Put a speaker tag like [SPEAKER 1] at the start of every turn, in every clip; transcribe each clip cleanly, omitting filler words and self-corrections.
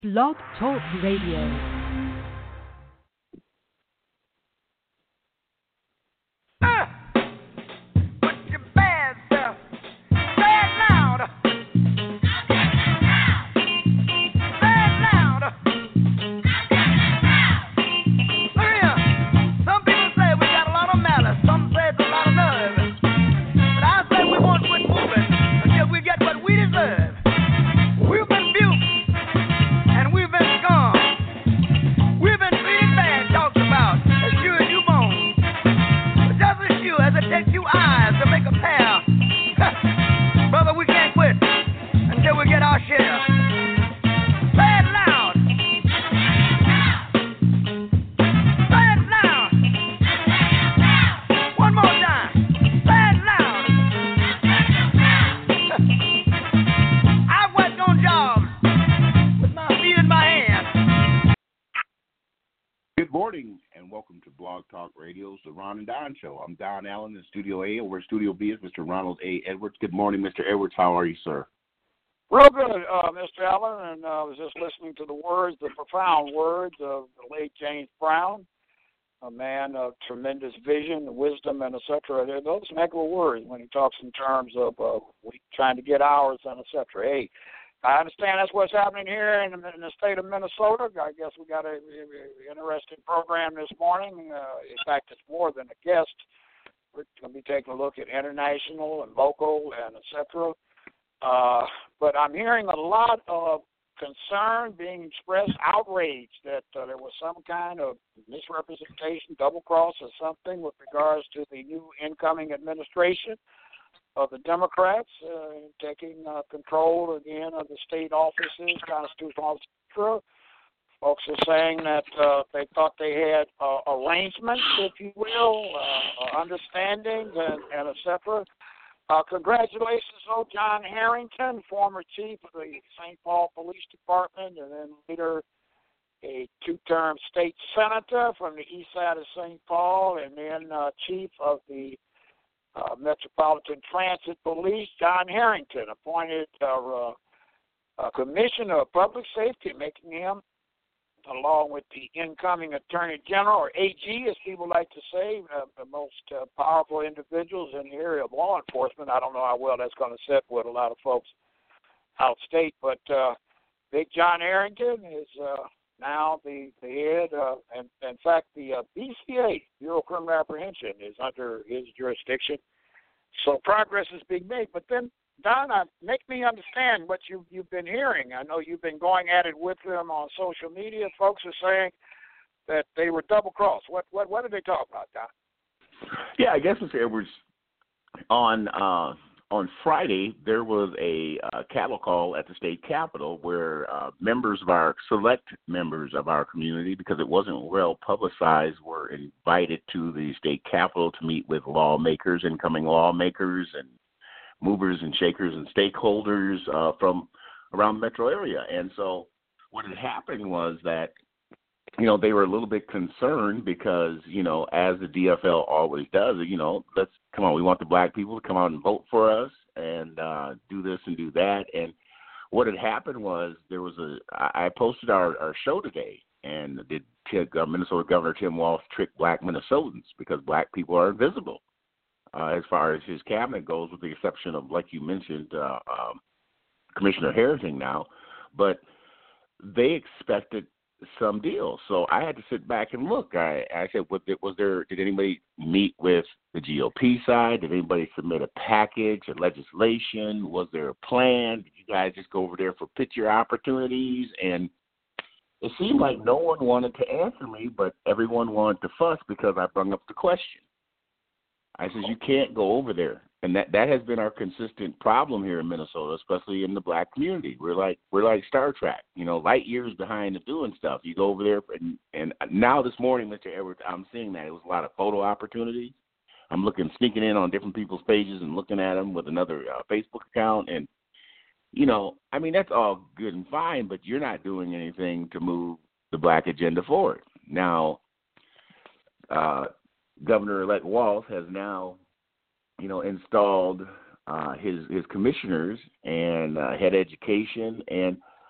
[SPEAKER 1] Blog Talk Radio.
[SPEAKER 2] The Ron and Don Show. I'm Don Allen in Studio A. Over at Studio B is Mr. Ronald A. Edwards. Good morning, Mr. Edwards. How are you, sir?
[SPEAKER 3] Real good, Mr. Allen, and I was just listening to the profound words of the late James Brown, a man of tremendous vision, wisdom, and et cetera. Those megable words when he talks in terms of we trying to get ours and et cetera. Hey, I understand that's what's happening here in the state of Minnesota. I guess we got an interesting program this morning. In fact, it's more than a guest. We're going to be taking a look at international and local and et cetera. But I'm hearing a lot of concern being expressed, outrage that there was some kind of misrepresentation, double cross or something with regards to the new incoming administration of the Democrats taking control again of the state offices, constitutional officers. Folks are saying that they thought they had arrangements, if you will, understandings, and et cetera. Congratulations, John Harrington, former chief of the St. Paul Police Department, and then later a two-term state senator from the east side of St. Paul, and then chief of the Metropolitan Transit Police. John Harrington appointed Commissioner of Public Safety, making him, along with the incoming Attorney General, or AG, as people like to say, the most powerful individuals in the area of law enforcement. I don't know how well that's going to sit with a lot of folks out of state, but Big John Harrington is now the head, and in fact, the BCA, Bureau of Criminal Apprehension, is under his jurisdiction. So progress is being made. But then, Don, make me understand what you've been hearing. I know you've been going at it with them on social media. Folks are saying that they were double-crossed. What did they talk about, Don?
[SPEAKER 2] Yeah, I guess, Mr. Edwards, on Friday, there was a cattle call at the state capitol where select members of our community, because it wasn't well publicized, were invited to the state capitol to meet with lawmakers, incoming lawmakers, and movers and shakers and stakeholders from around the metro area. And so what had happened was that, they were a little bit concerned because, as the DFL always does, let's come on, we want the black people to come out and vote for us and do this and do that. And what had happened was I posted our show today, and did Minnesota Governor Tim Walz trick black Minnesotans because black people are invisible as far as his cabinet goes, with the exception of, like you mentioned, Commissioner Harrington now. But they expected some deal. So I had to sit back and look. I said, did anybody meet with the GOP side? Did anybody submit a package, a legislation? Was there a plan? Did you guys just go over there for picture opportunities? And it seemed like no one wanted to answer me, but everyone wanted to fuss because I brought up the question. I said, you can't go over there. And that has been our consistent problem here in Minnesota, especially in the black community. We're like Star Trek, light years behind of doing stuff. You go over there, and now this morning, Mr. Edwards, I'm seeing that. It was a lot of photo opportunities. I'm sneaking in on different people's pages and looking at them with another Facebook account. And, that's all good and fine, but you're not doing anything to move the black agenda forward. Now, Governor-elect Walz has now, installed his commissioners and head education. And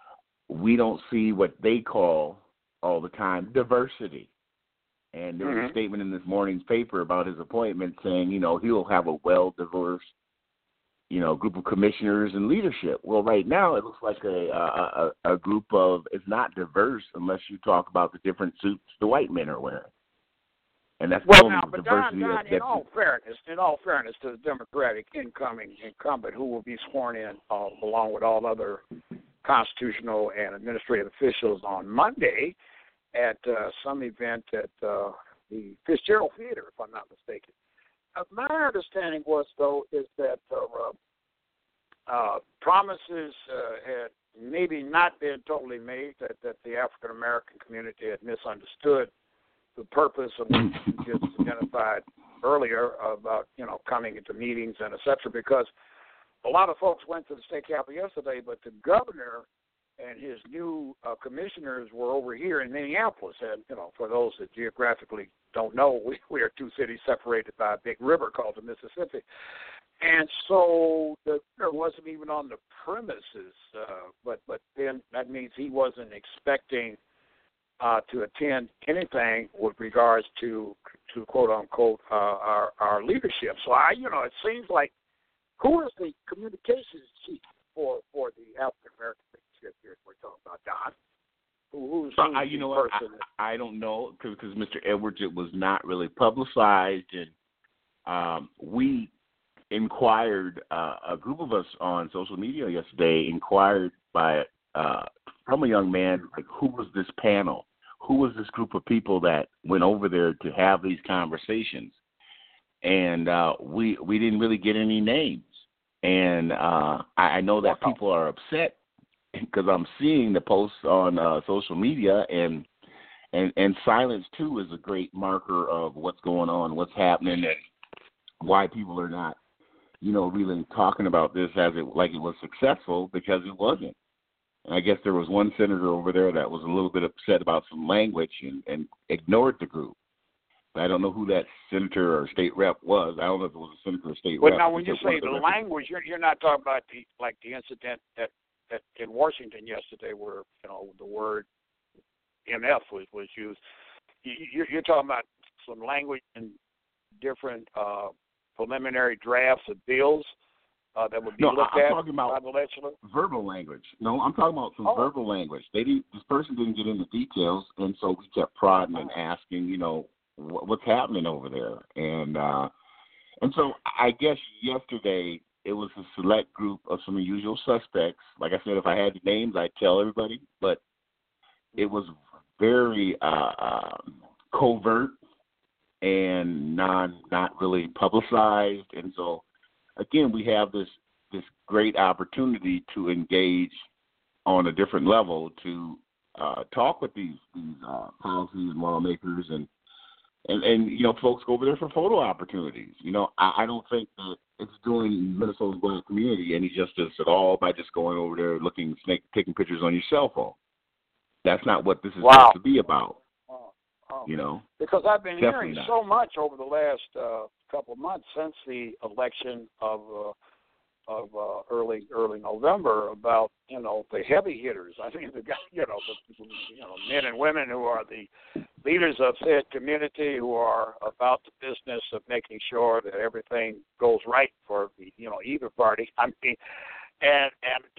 [SPEAKER 2] we don't see what they call all the time diversity. And there was a statement in this morning's paper about his appointment saying, he'll have a well-diverse, group of commissioners and leadership. Well, right now it looks like a group of, it's not diverse unless you talk about the different suits the white men are wearing. And that's the only diversity.
[SPEAKER 3] Don, in all fairness to the Democratic incumbent who will be sworn in along with all other constitutional and administrative officials on Monday, at some event at the Fitzgerald Theater, if I'm not mistaken. My understanding was, though, is that promises had maybe not been totally made, that the African American community had misunderstood the purpose of what you just identified earlier about, coming into meetings and et cetera, because a lot of folks went to the state capitol yesterday, but the governor and his new commissioners were over here in Minneapolis. And, for those that geographically don't know, we are two cities separated by a big river called the Mississippi. And so the governor wasn't even on the premises, but then that means he wasn't expecting to attend anything with regards to quote unquote our leadership. So it seems like, who is the communications chief for the African American leadership here we're talking about, Don? Who's the person?
[SPEAKER 2] I don't know, because Mr. Edwards, it was not really publicized, and we inquired. A group of us on social media yesterday inquired from a young man, like, who was this panel? Who was this group of people that went over there to have these conversations? And we didn't really get any names. And I know that people are upset because I'm seeing the posts on social media, and silence, too, is a great marker of what's going on, what's happening, and why people are not, really talking about this like it was successful, because it wasn't. And I guess there was one senator over there that was a little bit upset about some language and ignored the group. I don't know who that senator or state rep was. I don't know if it was a senator or state rep.
[SPEAKER 3] But now, when you say the language, you're not talking about the incident that in Washington yesterday, where the word MF was used. You're talking about some language in different preliminary drafts of bills that would be looked at by the legislature?
[SPEAKER 2] Verbal language. No, I'm talking about some verbal language. This person didn't get into details, and so we kept prodding and asking, what's happening over there, and so I guess yesterday it was a select group of some usual suspects. Like I said, if I had the names, I'd tell everybody, but it was very covert and not really publicized, and so again, we have this great opportunity to engage on a different level, to talk with these policy and lawmakers, and folks go over there for photo opportunities. I don't think that it's doing Minnesota's black community any justice at all by just going over there taking pictures on your cell phone. That's not what this is supposed to be about.
[SPEAKER 3] Because I've been hearing so much over the last couple of months since the election of early November about the heavy hitters. I mean, the men and women who are the leaders of said community, who are about the business of making sure that everything goes right for either party. I mean. And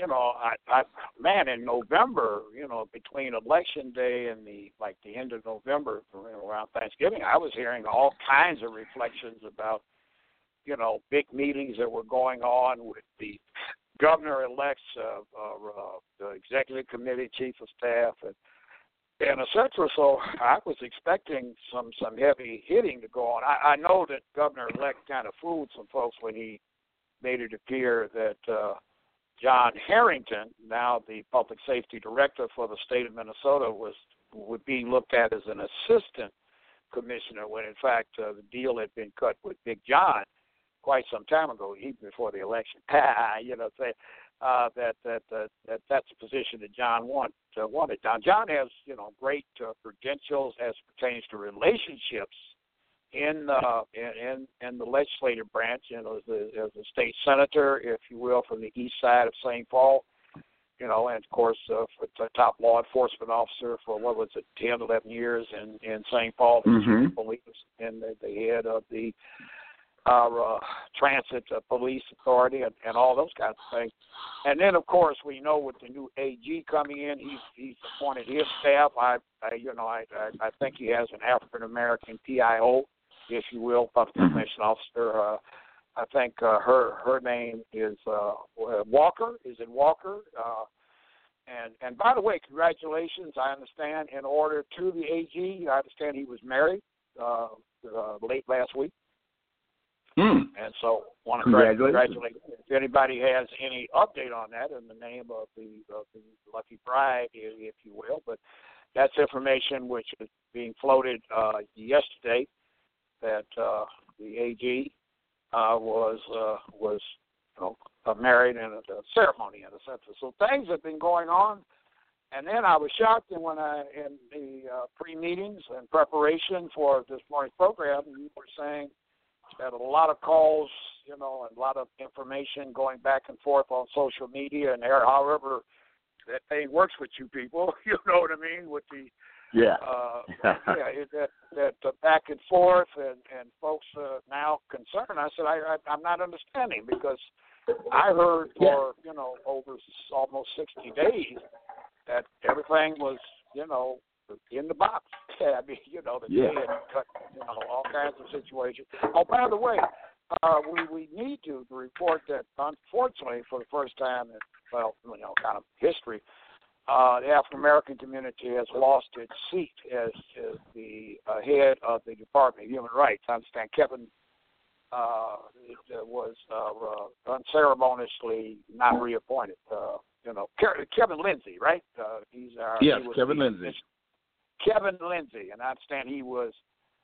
[SPEAKER 3] in November, between Election Day and the end of November, around Thanksgiving, I was hearing all kinds of reflections about, big meetings that were going on with the governor-elects, the executive committee, chief of staff, and et cetera. So I was expecting some heavy hitting to go on. I know that governor-elect kind of fooled some folks when he made it appear that John Harrington, now the public safety director for the state of Minnesota, would be looked at as an assistant commissioner, when in fact the deal had been cut with Big John quite some time ago, even before the election. That's the position that John wanted. Now, John has great credentials as it pertains to relationships in the legislative branch, as a state senator, if you will, from the east side of St. Paul. and of course, for the top law enforcement officer for, 10, 11 years in St. Paul, police, and the head of the transit police authority and all those kinds of things. And then, of course, we know with the new AG coming in, he's appointed his staff. I think he has an African American PIO, if you will, public information officer. I think her name is Walker. Is it Walker? And by the way, congratulations. I understand in order to the AG, I understand he was married late last week. And so want to congratulate. If anybody has any update on that in the name of the lucky bride, if you will, but that's information which is being floated yesterday that the AG was married in a ceremony in a sense. So things have been going on, and then I was shocked in the pre-meetings and preparation for this morning's program, you were saying that a lot of calls, and a lot of information going back and forth on social media and there. However, that thing works with you people, you know what I mean, with the that back and forth and folks now concerned. I said I'm not understanding because I heard for over almost 60 days that everything was in the box. I mean, they had cut all kinds of situations. Oh, by the way, we need to report that unfortunately for the first time in kind of history, the African American community has lost its seat as the head of the Department of Human Rights. I understand Kevin was unceremoniously not reappointed. Kevin Lindsay, right?
[SPEAKER 2] Kevin Lindsay.
[SPEAKER 3] Kevin Lindsay, and I understand he was.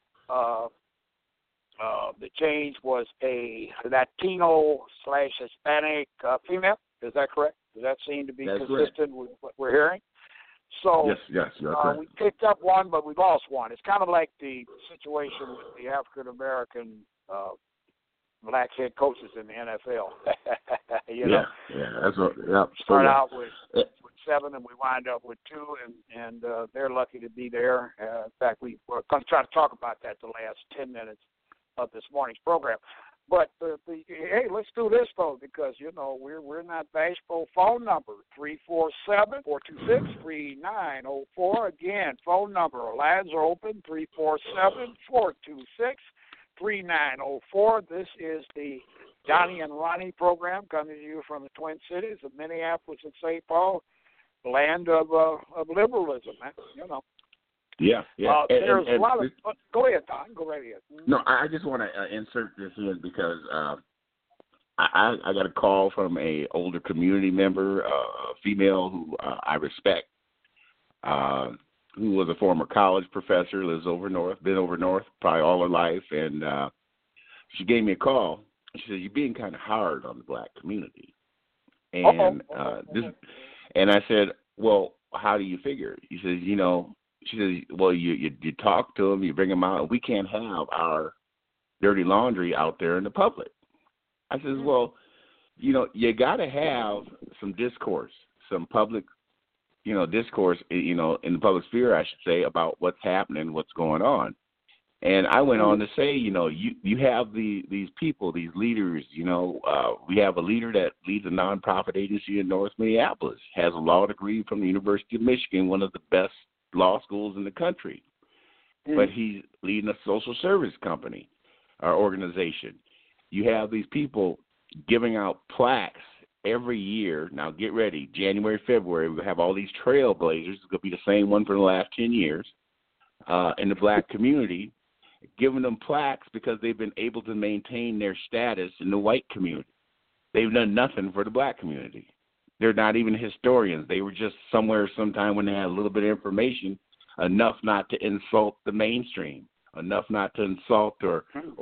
[SPEAKER 3] The change was a Latino/Hispanic female. Is that correct? Does that seem to be consistent with what we're hearing? So
[SPEAKER 2] yes, you're correct.
[SPEAKER 3] We picked up one, but we lost one. It's kind of like the situation with the African American black head coaches in the NFL.
[SPEAKER 2] That's what. Yeah.
[SPEAKER 3] Start out with 7, and we wind up with 2, and they're lucky to be there. In fact, we're going to try to talk about that the last 10 minutes of this morning's program. But hey, let's do this though, because we're not bashful. Phone number 347-426-3904. Again, phone number. Lines are open 347-426-3904. This is the Donnie and Ronnie program coming to you from the Twin Cities of Minneapolis and St. Paul, land of liberalism.
[SPEAKER 2] Yeah.
[SPEAKER 3] There's a lot of. Go ahead, Don. Go right ahead.
[SPEAKER 2] No, I just want to insert this in because I got a call from a older community member, a female who I respect, who was a former college professor, lives over north, been over north probably all her life, and she gave me a call. She said, "You're being kind of hard on the black community," and and I said, "Well, how do you figure?" He says, She says, "Well, you talk to them, you bring them out, and we can't have our dirty laundry out there in the public." I says, "Well, you got to have some discourse, some public, discourse, in the public sphere, I should say, about what's happening, what's going on." And I went on to say, you have these people, these leaders. We have a leader that leads a nonprofit agency in North Minneapolis, has a law degree from the University of Michigan, one of the best law schools in the country, but he's leading a social service company or organization. You have these people giving out plaques every year. Now get ready, January, February, we'll have all these trailblazers. It's going to be the same one for the last 10 years in the black community, giving them plaques because they've been able to maintain their status in the white community. They've done nothing for the black community. They're not even historians. They were just somewhere sometime when they had a little bit of information, enough not to insult the mainstream, enough not to insult or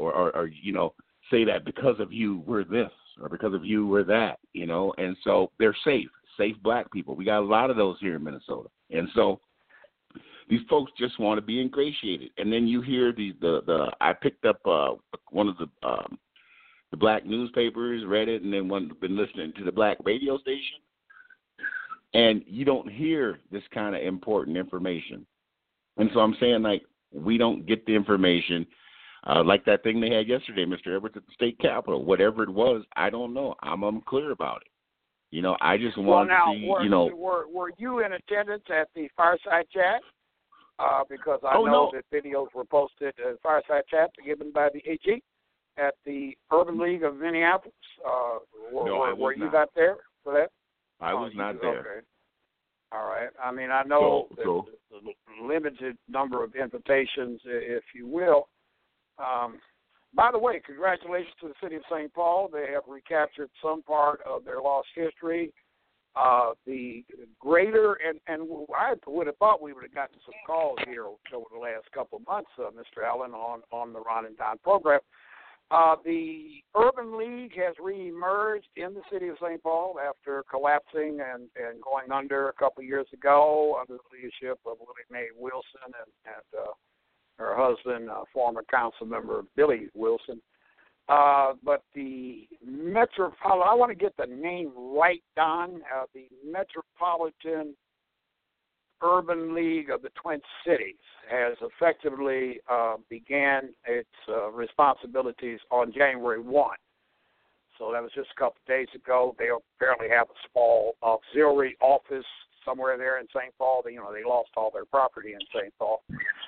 [SPEAKER 2] say that because of you we're this or because of you we're that, And so they're safe black people. We got a lot of those here in Minnesota. And so these folks just want to be ingratiated. And then you hear I picked up one of the black newspapers, read it, and then been listening to the black radio station. And you don't hear this kind of important information. And so I'm saying, like, we don't get the information. Like that thing they had yesterday, Mr. Edwards, at the state capitol. Whatever it was, I don't know. I'm unclear about it. You know, I just want to see,
[SPEAKER 3] were you in attendance at the Fireside Chat? Because I know that videos were posted at Fireside Chat given by the AG at the Urban League of Minneapolis. Were you not there for that?
[SPEAKER 2] I was not there.
[SPEAKER 3] Okay. All right. I mean, I know the limited number of invitations, if you will. By the way, congratulations to the city of St. Paul. They have recaptured some part of their lost history. The greater, and I would have thought we would have gotten some calls here over the last couple of months, Mr. Allen, on the Ron and Don program. The Urban League has reemerged in the city of St. Paul after collapsing and going under a couple of years ago under the leadership of Willie Mae Wilson and her husband, former council member Billy Wilson. But the I want to get the name right, Don. The Metropolitan Urban League of the Twin Cities has effectively began its responsibilities on January 1. So that was just a couple of days ago. They apparently have a small auxiliary office somewhere there in St. Paul. They lost all their property in St. Paul.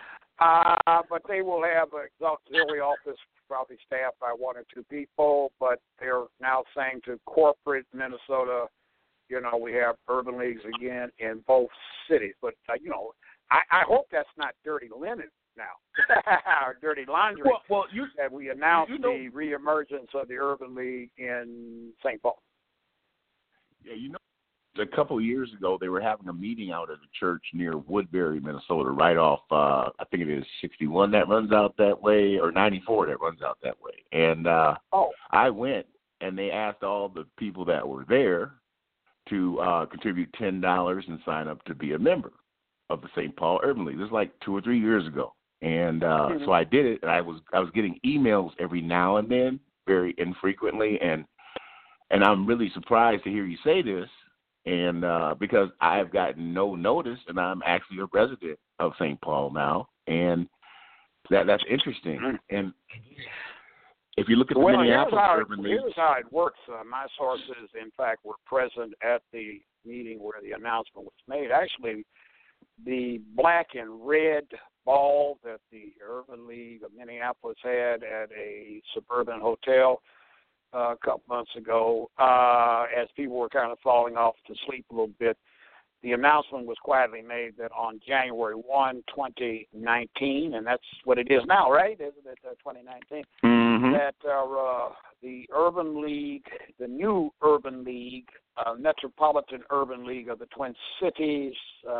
[SPEAKER 3] But they will have an auxiliary office probably staffed by one or two people, but they're now saying to corporate Minnesota, we have urban leagues again in both cities. But, I hope that's not dirty linen now, or dirty laundry. That we announced the reemergence of the Urban League in St. Paul.
[SPEAKER 2] Yeah, a couple of years ago, they were having a meeting out at a church near Woodbury, Minnesota, right off, I think it is 61 that runs out that way, or 94 that runs out that way. And I went, and they asked all the people that were there to contribute $10 and sign up to be a member of the St. Paul Urban League. This was like 2 or 3 years ago. And so I did it, and I was getting emails every now and then, very infrequently, and I'm really surprised to hear you say this. And because I have gotten no notice, and I'm actually a resident of St. Paul now, and that's interesting. And if you look at the Minneapolis Urban League,
[SPEAKER 3] here's how it works. My sources, in fact, were present at the meeting where the announcement was made. Actually, the black and red ball that the Urban League of Minneapolis had at a suburban hotel a couple months ago, as people were kind of falling off to sleep a little bit, the announcement was quietly made that on January 1, 2019, and that's what it is now, right? Isn't it 2019?
[SPEAKER 2] Mm-hmm.
[SPEAKER 3] That the Urban League, the new Urban League, Metropolitan Urban League of the Twin Cities,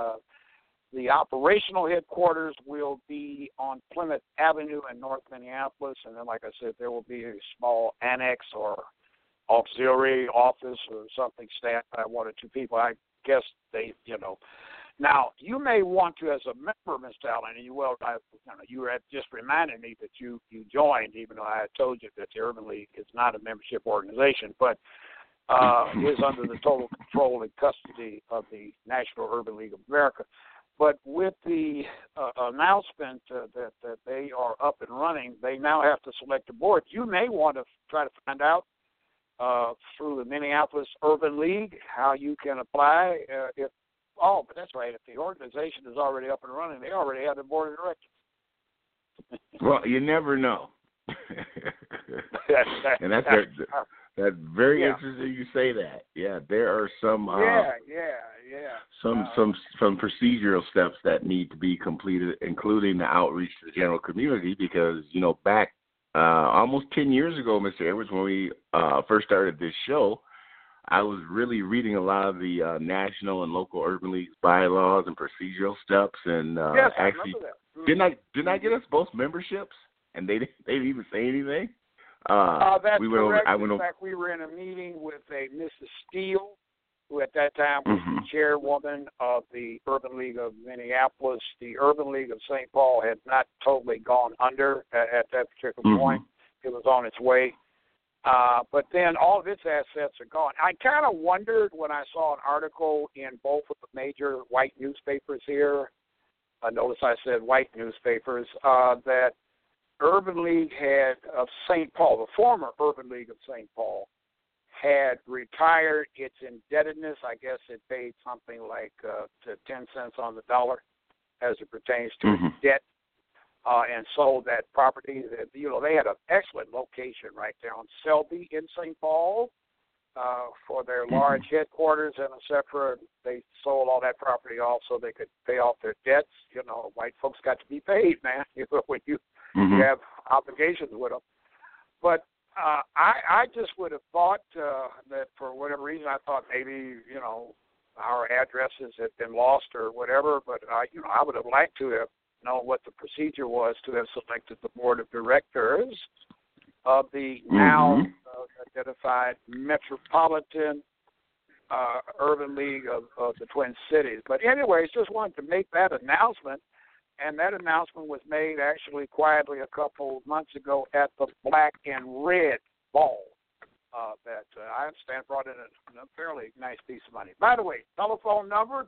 [SPEAKER 3] the operational headquarters will be on Plymouth Avenue in North Minneapolis, and then, like I said, there will be a small annex or auxiliary office or something staffed by one or two people. I guess they, Now, you may want to, as a member, Mr. Allen, and you had just reminded me that you joined, even though I had told you that the Urban League is not a membership organization, but is under the total control and custody of the National Urban League of America. But with the announcement that they are up and running, they now have to select a board. You may want to try to find out through the Minneapolis Urban League how you can apply. But that's right. If the organization is already up and running, they already have the board of directors.
[SPEAKER 2] Well, you never know. And that's very interesting you say that. Yeah, there are some some procedural steps that need to be completed, including the outreach to the general community, because back almost 10 years ago, Mr. Edwards, when we first started this show, I was really reading a lot of the national and local urban leagues bylaws and procedural steps, and actually didn't I get us both memberships? And they didn't even say anything.
[SPEAKER 3] That's correct. In fact, we were in a meeting with a Mrs. Steele, who at that time was the chairwoman of the Urban League of Minneapolis. The Urban League of St. Paul had not totally gone under at that particular point. It was on its way. But then all of its assets are gone. I kind of wondered when I saw an article in both of the major white newspapers here. Notice I said white newspapers, that Urban League of St. Paul, the former Urban League of St. Paul, had retired its indebtedness. I guess it paid something like to 10 cents on the dollar as it pertains to its debt, and sold that property. They had an excellent location right there on Selby in St. Paul for their large headquarters and et cetera. They sold all that property off so they could pay off their debts. White folks got to be paid, man, when you have obligations with them. But I just would have thought that for whatever reason, I thought maybe, our addresses had been lost or whatever, but, I would have liked to have known what the procedure was to have selected the board of directors of the now identified Metropolitan Urban League of the Twin Cities. But anyways, just wanted to make that announcement. And that announcement was made actually quietly a couple months ago at the Black and Red Ball that I understand brought in a fairly nice piece of money. By the way, telephone number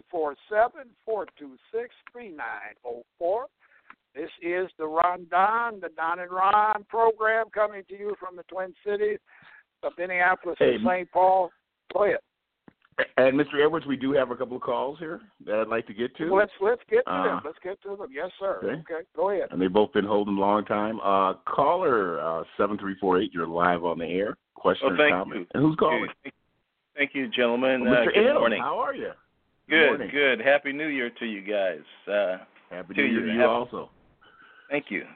[SPEAKER 3] 347-426-3904. This is the Ron Don, the Don and Ron program coming to you from the Twin Cities of Minneapolis and St. Paul. Go ahead.
[SPEAKER 2] And Mr. Edwards, we do have a couple of calls here that I'd like to get to.
[SPEAKER 3] Let's get to them. Let's get to them. Yes, sir. Okay, go ahead.
[SPEAKER 2] And they've both been holding a long time. Caller 7348, you're live on the air. Question or comment? And who's calling?
[SPEAKER 4] Thank you, gentlemen.
[SPEAKER 2] Mr.
[SPEAKER 4] Good
[SPEAKER 2] Ed,
[SPEAKER 4] morning.
[SPEAKER 2] How are you?
[SPEAKER 4] Good. Happy New Year to you guys.
[SPEAKER 2] Happy New Year to you also.
[SPEAKER 4] Thank you.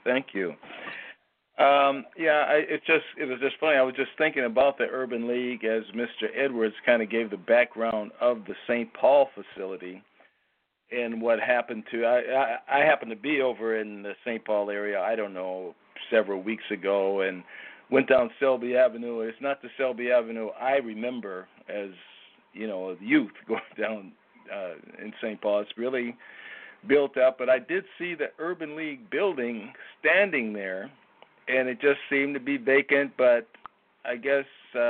[SPEAKER 4] It was just funny. I was just thinking about the Urban League as Mr. Edwards kind of gave the background of the St. Paul facility and what happened to. I happened to be over in the St. Paul area, I don't know, several weeks ago, and went down Selby Avenue. It's not the Selby Avenue I remember as, a youth going down in St. Paul. It's really built up, but I did see the Urban League building standing there, and it just seemed to be vacant. But I guess,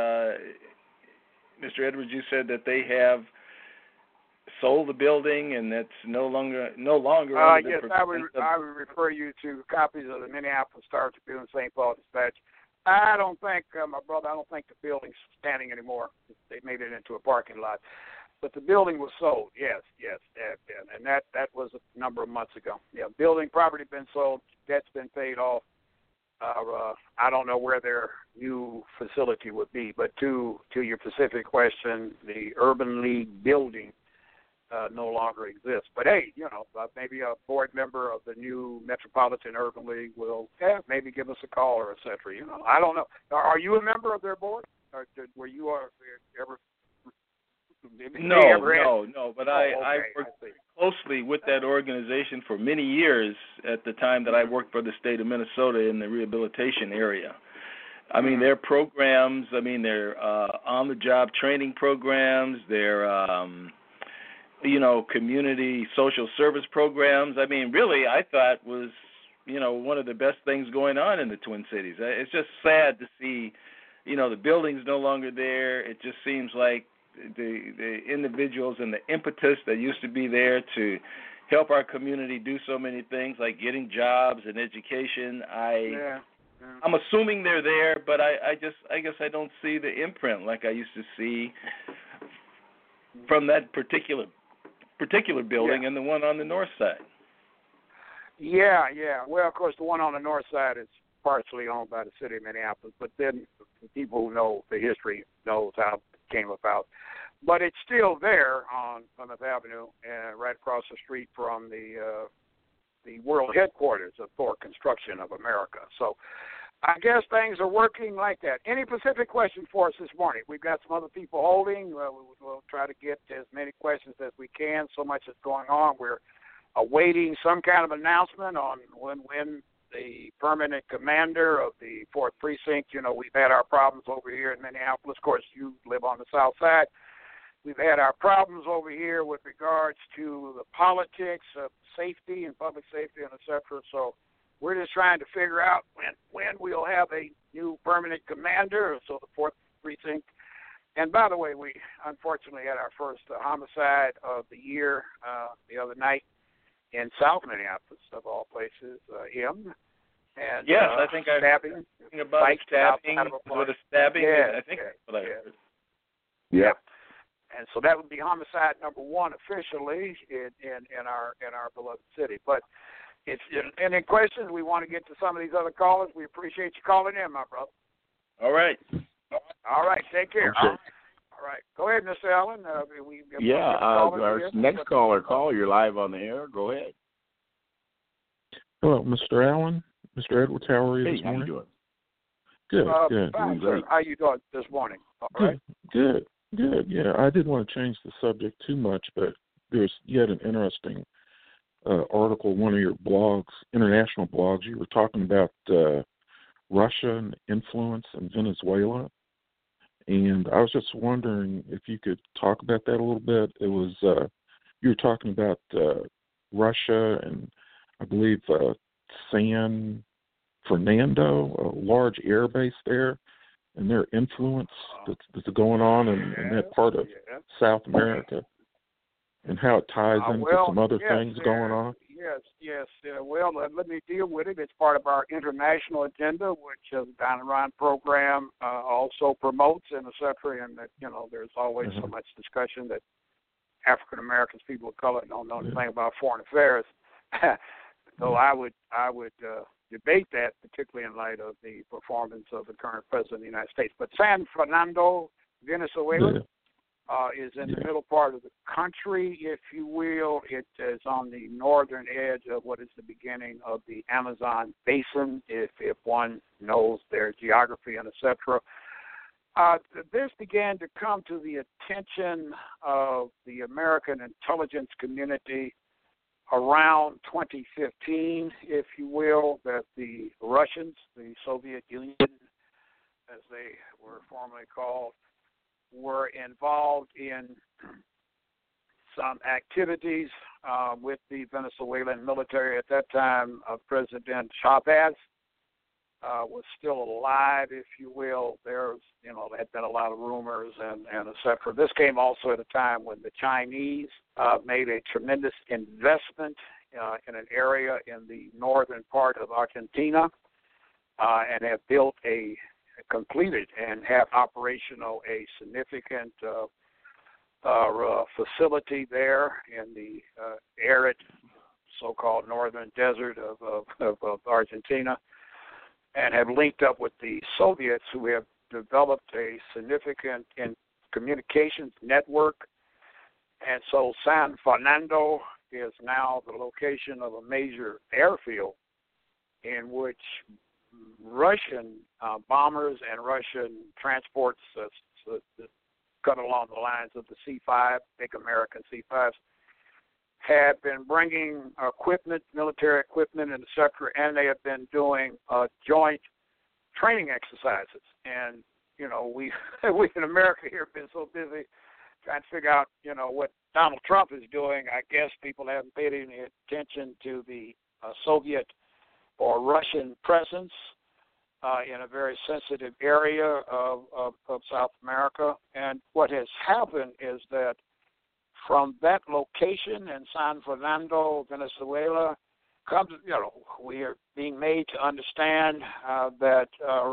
[SPEAKER 4] Mr. Edwards, you said that they have sold the building, and that's no longer.
[SPEAKER 3] Yes, I would refer you to copies of the Minneapolis Star Tribune, St. Paul Dispatch. I don't think, my brother, I don't think the building's standing anymore. They made it into a parking lot. But the building was sold, yes, and that was a number of months ago. Yeah, building, property been sold, debt's been paid off. I don't know where their new facility would be, but to your specific question, the Urban League building no longer exists. But hey, maybe a board member of the new Metropolitan Urban League will maybe give us a call or et cetera. I don't know. Are you a member of their board? Or were you ever?
[SPEAKER 4] No. But I worked closely with that organization for many years at the time that I worked for the state of Minnesota in the rehabilitation area. I mean, their programs, they're on-the-job training programs, they're, community social service programs. Really, I thought was, one of the best things going on in the Twin Cities. It's just sad to see, the building's no longer there. It just seems like the individuals and the impetus that used to be there to help our community do so many things like getting jobs and education. I'm assuming they're there, but I guess I don't see the imprint like I used to see from that particular building and the one on the north side.
[SPEAKER 3] Yeah. Well, of course, the one on the north side is partially owned by the city of Minneapolis, but then people who know the history knows how it came about. But it's still there on Plymouth Avenue, right across the street from the world headquarters of Thor Construction of America. So I guess things are working like that. Any specific questions for us this morning? We've got some other people holding. We'll try to get as many questions as we can. So much is going on. We're awaiting some kind of announcement on when the permanent commander of the 4th Precinct, we've had our problems over here in Minneapolis. Of course, you live on the south side. We've had our problems over here with regards to the politics of safety and public safety and et cetera. So we're just trying to figure out when we'll have a new permanent commander. So the 4th Precinct. And by the way, we unfortunately had our first homicide of the year the other night in South Minneapolis, of all places, And
[SPEAKER 4] yes, I think I
[SPEAKER 3] stabbing.
[SPEAKER 4] About stabbing. With a stabbing.
[SPEAKER 3] Yeah,
[SPEAKER 4] I think that's what I heard.
[SPEAKER 2] Yeah.
[SPEAKER 3] And so that would be homicide number 1 officially in our beloved city. But if any questions, we want to get to some of these other callers. We appreciate you calling in, my brother.
[SPEAKER 4] All right.
[SPEAKER 3] All right. Take care.
[SPEAKER 2] Okay.
[SPEAKER 3] All right. Go ahead, Mr. Allen.
[SPEAKER 2] Our next caller, you're live on the air. Go ahead.
[SPEAKER 5] Hello, Mr. Allen. Mr. Edwards, how are you this
[SPEAKER 2] How
[SPEAKER 5] morning?
[SPEAKER 2] you doing?
[SPEAKER 5] Good.
[SPEAKER 3] Fine, sir. How you doing this morning? All right.
[SPEAKER 5] Good. Yeah, I didn't want to change the subject too much, but there's yet an interesting article, one of your blogs, international blogs. You were talking about Russian influence in Venezuela, and I was just wondering if you could talk about that a little bit. It was you were talking about Russia and I believe San Fernando, a large air base there, and their influence that's going on in that part of South America, and how it ties into some other things going on.
[SPEAKER 3] Yes. Well, let me deal with it. It's part of our international agenda, which the Dine and Ryan program also promotes, and et cetera. And that, there's always so much discussion that African Americans, people of color, don't know anything about foreign affairs. So I would debate that, particularly in light of the performance of the current president of the United States. But San Fernando, Venezuela, is in the middle part of the country, if you will. It is on the northern edge of what is the beginning of the Amazon basin, if one knows their geography and et cetera. This began to come to the attention of the American intelligence community around 2015, if you will, that the Russians, the Soviet Union, as they were formerly called, were involved in some activities with the Venezuelan military. At that time, President Chavez was still alive, if you will. There had been a lot of rumors and et cetera. This came also at a time when the Chinese made a tremendous investment in an area in the northern part of Argentina and have completed and have operational a significant facility there in the arid so-called northern desert of Argentina, and have linked up with the Soviets, who have developed a significant communications network. And so San Fernando is now the location of a major airfield in which Russian bombers and Russian transports cut along the lines of the C-5, big American C-5s, have been bringing equipment, military equipment, and et cetera, and they have been doing joint training exercises. And, we in America here have been so busy trying to figure out, what Donald Trump is doing. I guess people haven't paid any attention to the Soviet or Russian presence in a very sensitive area of South America. And what has happened is that from that location in San Fernando, Venezuela, we are being made to understand that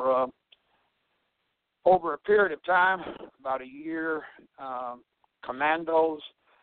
[SPEAKER 3] over a period of time, about a year, commandos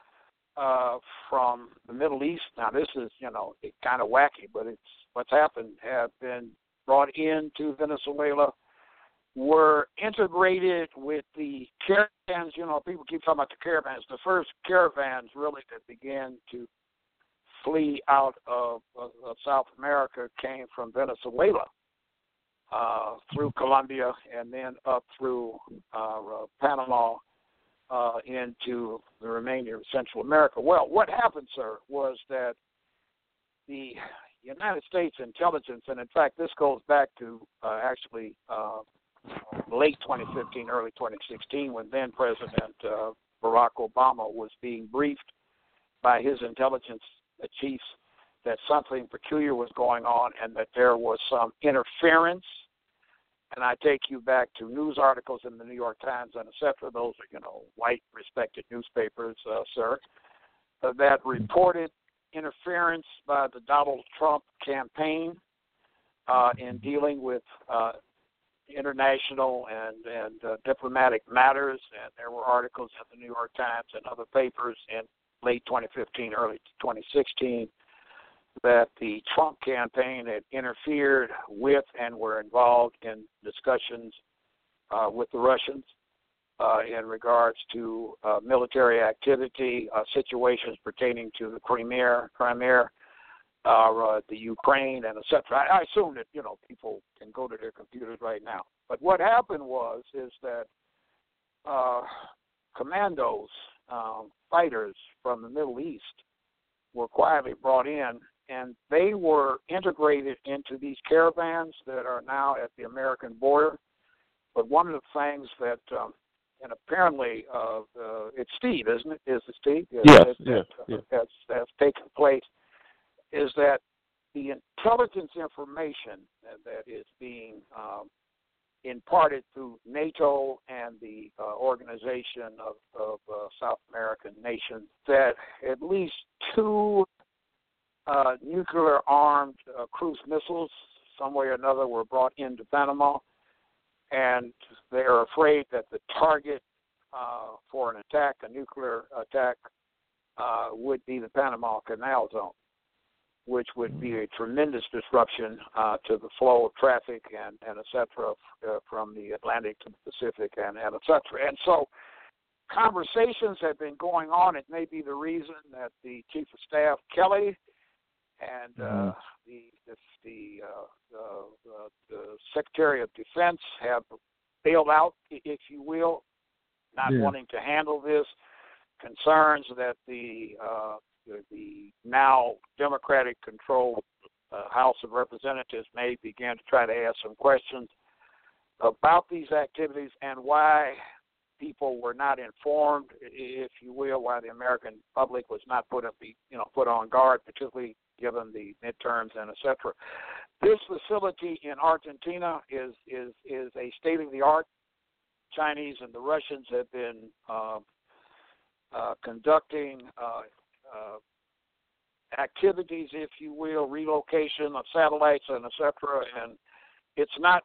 [SPEAKER 3] from the Middle East, now this is, kind of wacky, but it's what's happened, have been brought into Venezuela, were integrated with the caravans. People keep talking about the caravans. The first caravans really that began to flee out of South America came from Venezuela through Colombia and then up through Panama into the remainder of Central America. Well, what happened, sir, was that the United States intelligence, and in fact this goes back to actually late 2015, early 2016, when then President Barack Obama was being briefed by his intelligence chiefs that something peculiar was going on and that there was some interference. And I take you back to news articles in the New York Times and et cetera. Those are, white, respected newspapers, sir, that reported interference by the Donald Trump campaign in dealing with international and diplomatic matters. And there were articles in the New York Times and other papers in late 2015, early 2016, that the Trump campaign had interfered with and were involved in discussions with the Russians in regards to military activity, situations pertaining to the Crimea, the Ukraine, and et cetera. I assume that, people can go to their computers right now. But what happened is that commandos, fighters from the Middle East were quietly brought in, and they were integrated into these caravans that are now at the American border. But one of the things that, and apparently, it's Steve, isn't it? Is it Steve?
[SPEAKER 5] Yes.
[SPEAKER 3] That's taken place, is that the intelligence information that is being imparted through NATO and the Organization of South American Nations, that at least 2 nuclear-armed cruise missiles, some way or another, were brought into Panama, and they're afraid that the target for an attack, a nuclear attack, would be the Panama Canal Zone, which would be a tremendous disruption to the flow of traffic and et cetera, from the Atlantic to the Pacific and et cetera. And so conversations have been going on. It may be the reason that the Chief of Staff, Kelly, and the Secretary of Defense have bailed out, if you will, not wanting to handle this. Concerns that the now Democratic-controlled House of Representatives may begin to try to ask some questions about these activities and why people were not informed, if you will, why the American public was not put on guard, particularly given the midterms and et cetera. This facility in Argentina is a state-of-the-art. Chinese and the Russians have been conducting activities, if you will, relocation of satellites and et cetera. And it's not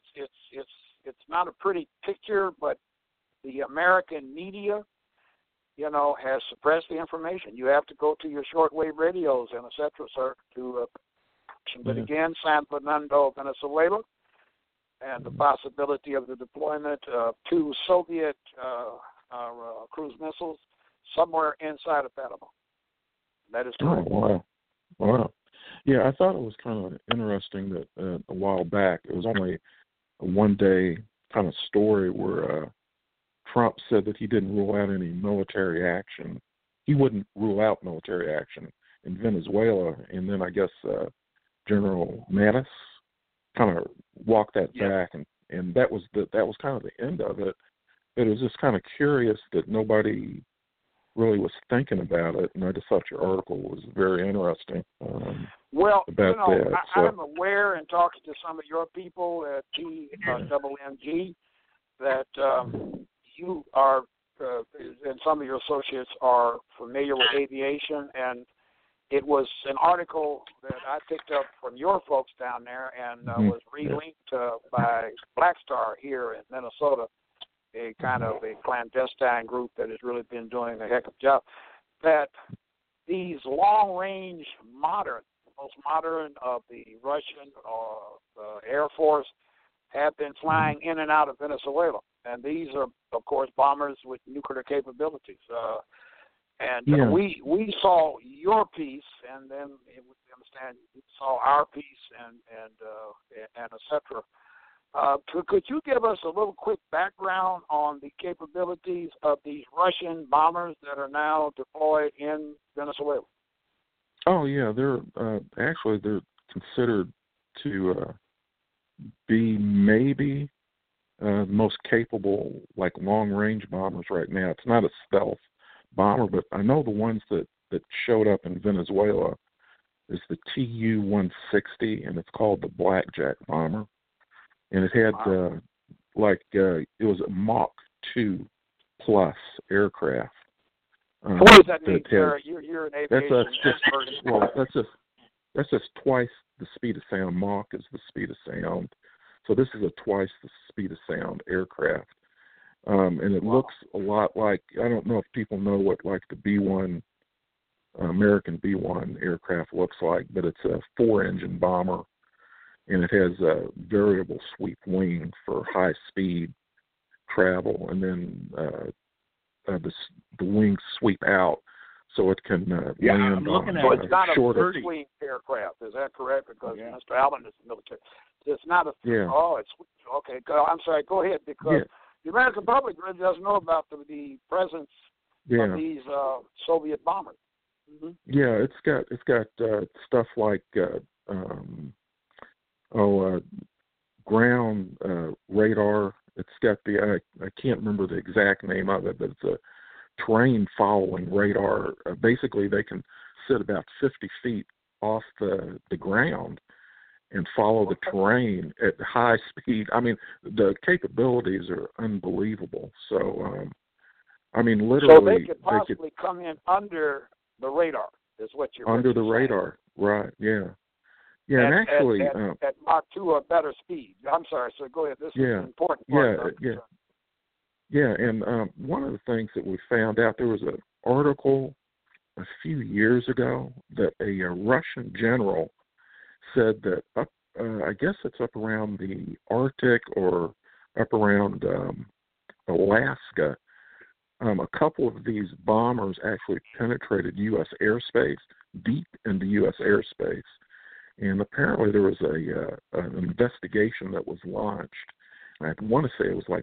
[SPEAKER 3] a pretty picture, but the American media, has suppressed the information. You have to go to your shortwave radios and et cetera, sir, to but again, San Fernando, Venezuela, and the possibility of the deployment of 2 Soviet cruise missiles somewhere inside of Panama. That is correct.
[SPEAKER 5] Oh, wow. Yeah, I thought it was kind of interesting that a while back, it was only a one-day kind of story where Trump said that he didn't rule out any military action. He wouldn't rule out military action in Venezuela, and then I guess General Mattis kind of walked that back, and that was kind of the end of it. But it was just kind of curious that nobody really was thinking about it, and I just thought your article was very interesting.
[SPEAKER 3] Well,
[SPEAKER 5] about that.
[SPEAKER 3] I'm aware in talking to some of your people at TWMG that you are, and some of your associates are familiar with aviation, and it was an article that I picked up from your folks down there and was relinked by Black Star here in Minnesota, a kind of a clandestine group that has really been doing a heck of a job, that these long-range most modern of the Russian Air Force have been flying in and out of Venezuela. And these are, of course, bombers with nuclear capabilities. We saw your piece, and then we understand you saw our piece, and et cetera. Could you give us a little quick background on the capabilities of these Russian bombers that are now deployed in Venezuela?
[SPEAKER 5] Oh yeah, they're considered to be maybe the most capable, like, long-range bombers right now. It's not a stealth bomber, but I know the ones that showed up in Venezuela, is the Tu-160, and it's called the Blackjack bomber. And it had it was a Mach 2 plus aircraft.
[SPEAKER 3] What does that mean, sir? You're an aviation expert.
[SPEAKER 5] That's just twice the speed of sound. Mach is the speed of sound. So this is a twice the speed of sound aircraft. And it looks a lot like, I don't know if people know what like the B-1, American B-1 aircraft looks like, but it's a 4-engine bomber, and it has a variable sweep wing for high speed travel, and then the wings sweep out so it can land on
[SPEAKER 3] So it's not
[SPEAKER 5] shorter.
[SPEAKER 3] a fixed-wing aircraft, is that correct? Because Mr. Allen is military. It's not a. Oh, it's okay. I'm sorry. Go ahead, because the American public really doesn't know about the presence of these Soviet bombers. Mm-hmm.
[SPEAKER 5] Yeah, it's got stuff like ground radar. It's got I can't remember the exact name of it, but it's a terrain following radar. Basically, they can sit about 50 feet off the ground and follow the terrain at high speed. I mean, the capabilities are unbelievable. So, I mean, literally,
[SPEAKER 3] so they could possibly come in under the radar, is what you're
[SPEAKER 5] under the
[SPEAKER 3] saying.
[SPEAKER 5] Radar, right? Yeah, yeah, and actually,
[SPEAKER 3] at Mach 2 or better speed. I'm sorry, so go ahead. This is an important part.
[SPEAKER 5] Yeah, and one of the things that we found out, there was an article a few years ago that a Russian general said that I guess it's up around the Arctic or up around Alaska, a couple of these bombers actually penetrated U.S. airspace, deep into U.S. airspace. And apparently there was an investigation that was launched. I want to say it was like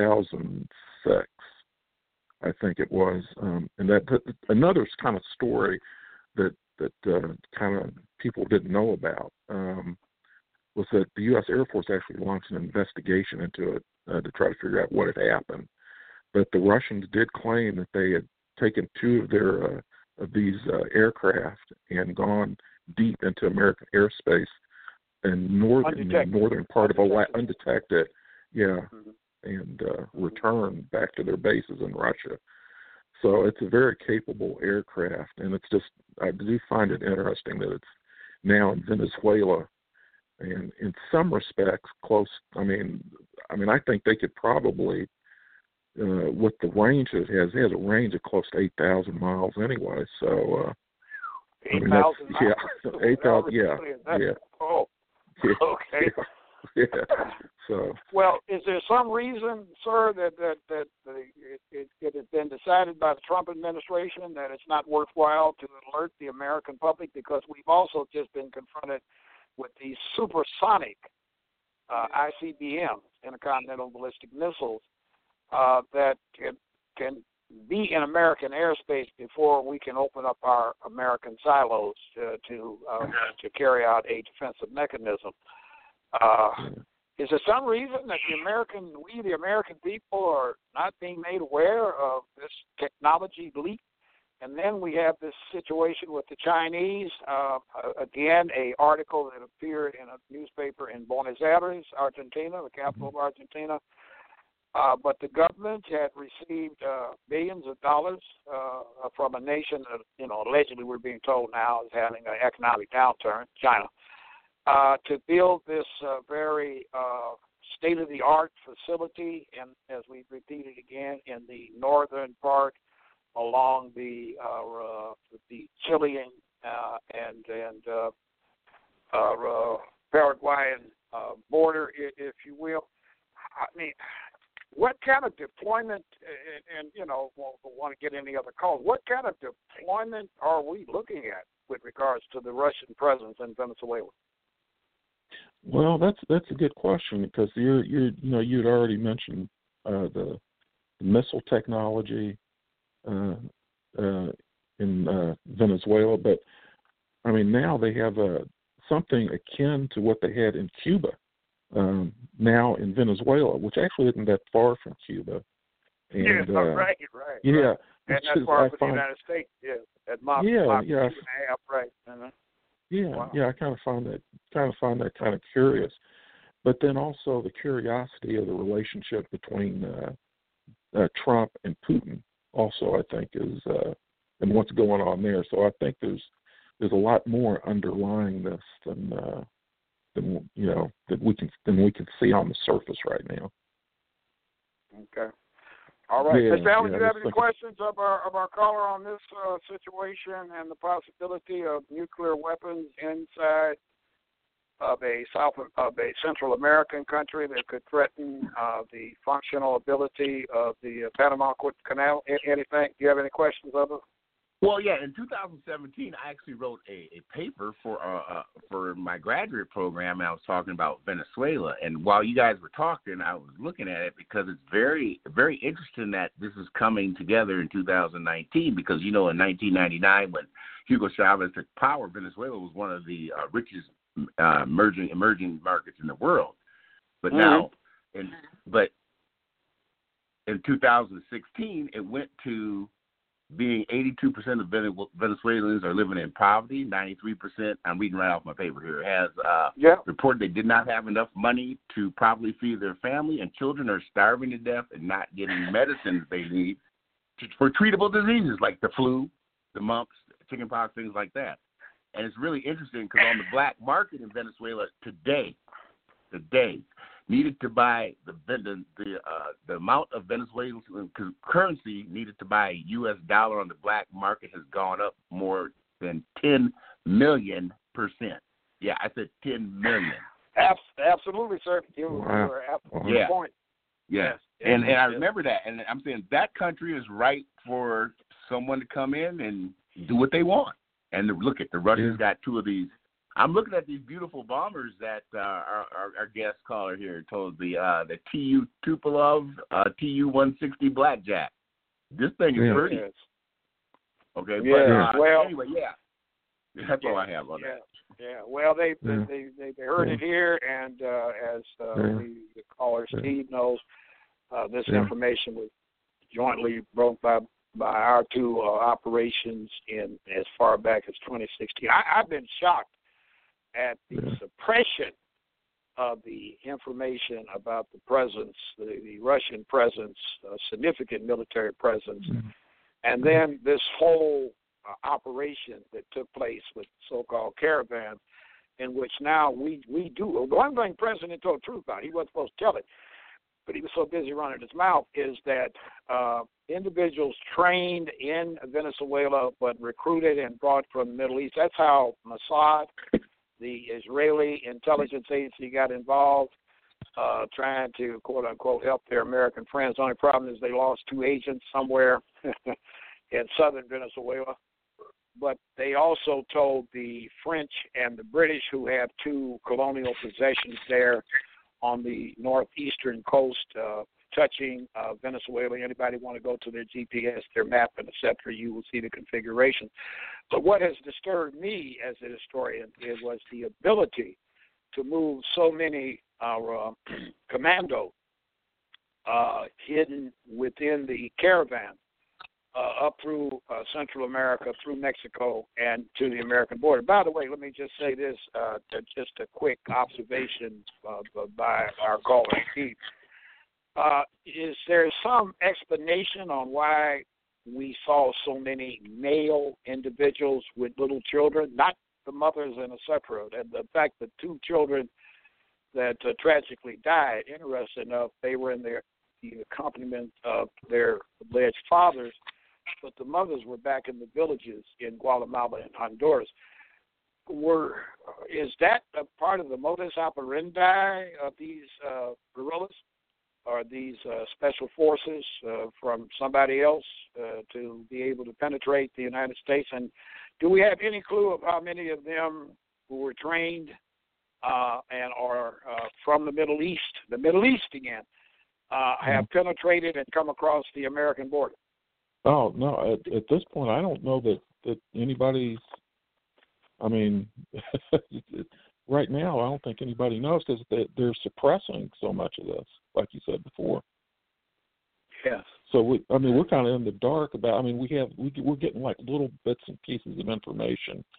[SPEAKER 5] 2006, I think it was. And that another kind of story that kind of people didn't know about was that the U.S. Air Force actually launched an investigation into it to try to figure out what had happened. But the Russians did claim that they had taken two of their of these aircraft and gone deep into American airspace in northern part of Alaska, undetected, and returned back to their bases in Russia. So it's a very capable aircraft, and it's just, I do find it interesting that it's now in Venezuela, and in some respects close. I mean, I think they could probably, with the range it has a range of close to 8,000 miles anyway. So
[SPEAKER 3] 8,000 miles.
[SPEAKER 5] 8,000. Yeah.
[SPEAKER 3] Oh,
[SPEAKER 5] yeah.
[SPEAKER 3] Okay.
[SPEAKER 5] Yeah. So.
[SPEAKER 3] Well, is there some reason, sir, that it has been decided by the Trump administration that it's not worthwhile to alert the American public, because we've also just been confronted with these supersonic ICBMs, intercontinental ballistic missiles, that can be in American airspace before we can open up our American silos to carry out a defensive mechanism. Is there some reason that the American people, are not being made aware of this technology leap? And then we have this situation with the Chinese. Again, an article that appeared in a newspaper in Buenos Aires, Argentina, the capital of Argentina. But the government had received billions of dollars from a nation that, allegedly we're being told now is having an economic downturn, China, to build this very state-of-the-art facility, and as we've repeated again, in the northern part along the Chilean and Paraguayan border, if you will. I mean, what kind of deployment, and won't want to get any other calls, what kind of deployment are we looking at with regards to the Russian presence in Venezuela?
[SPEAKER 5] Well, that's a good question, because you'd already mentioned the missile technology in Venezuela, but I mean, now they have something akin to what they had in Cuba now in Venezuela, which actually isn't that far from Cuba. And,
[SPEAKER 3] right.
[SPEAKER 5] Yeah,
[SPEAKER 3] and that's far from the United States. Yeah, at Mach 2.5, right. Uh-huh.
[SPEAKER 5] Yeah,
[SPEAKER 3] Wow.
[SPEAKER 5] yeah, I kind of find that kind of curious. But then also the curiosity of the relationship between Trump and Putin also, I think, is and what's going on there. So I think there's a lot more underlying this than that we can see on the surface right now.
[SPEAKER 3] Okay. All right.
[SPEAKER 5] Yeah,
[SPEAKER 3] Mr. Allen, do you have any
[SPEAKER 5] thinking.
[SPEAKER 3] questions of our caller on this situation and the possibility of nuclear weapons inside of a Central American country that could threaten the functional ability of the Panama Canal? Anything? Do you have any questions of it?
[SPEAKER 2] Well, yeah, in 2017, I actually wrote a paper for my graduate program, and I was talking about Venezuela. And while you guys were talking, I was looking at it because it's very, very interesting that this is coming together in 2019 because, in 1999, when Hugo Chavez took power, Venezuela was one of the richest emerging markets in the world. But now, in 2016, it went to being 82% of Venezuelans are living in poverty, 93%, I'm reading right off my paper here, has reported they did not have enough money to properly feed their family, and children are starving to death and not getting medicines they need for treatable diseases like the flu, the mumps, chickenpox, things like that. And it's really interesting because on the black market in Venezuela today, needed to buy the amount of Venezuelan currency needed to buy a U.S. dollar on the black market has gone up more than 10 million%. Yeah, I said 10 million.
[SPEAKER 3] Absolutely, sir. You were absolutely on point.
[SPEAKER 2] Yeah.
[SPEAKER 3] Yes.
[SPEAKER 2] And I remember that, and I'm saying that country is right for someone to come in and do what they want. And look at the Russians got two of these. I'm looking at these beautiful bombers that our guest caller here told the Tu Tupolev Tu-160 Blackjack. This thing is pretty.
[SPEAKER 3] Yes.
[SPEAKER 2] Okay,
[SPEAKER 3] yeah.
[SPEAKER 2] But anyway, that's all I have on that.
[SPEAKER 3] Yeah. Well, they heard it here, and as the caller Steve knows, this information was jointly brought by our two operations in as far back as 2016. I've been shocked at the suppression of the information about the presence, the Russian presence, significant military presence, and then this whole operation that took place with so-called caravans, in which now we do. One thing President told the truth about, he wasn't supposed to tell it, but he was so busy running his mouth, is that individuals trained in Venezuela but recruited and brought from the Middle East. That's how Mossad, the Israeli intelligence agency, got involved, trying to, quote-unquote, help their American friends. The only problem is they lost two agents somewhere in southern Venezuela. But they also told the French and the British, who have two colonial possessions there on the northeastern coast, touching Venezuela. Anybody want to go to their GPS, their map, and etc., you will see the configuration. But what has disturbed me as a historian was the ability to move so many commando hidden within the caravan up through Central America, through Mexico, and to the American border. By the way, let me just say this, just a quick observation by our caller, Steve. Is there some explanation on why we saw so many male individuals with little children, not the mothers and etc., and the fact that two children that tragically died, interesting enough, they were in the accompaniment of their alleged fathers, but the mothers were back in the villages in Guatemala and Honduras. Is that a part of the modus operandi of these guerrillas? Are these special forces from somebody else to be able to penetrate the United States? And do we have any clue of how many of them who were trained and are from the Middle East again, have penetrated and come across the American border?
[SPEAKER 5] Oh, no. At this point, I don't know that anybody's, I mean, right now, I don't think anybody knows because they're suppressing so much of this, like you said before.
[SPEAKER 3] Yes.
[SPEAKER 5] So we're kind of in the dark about. I mean, we're getting like little bits and pieces of information,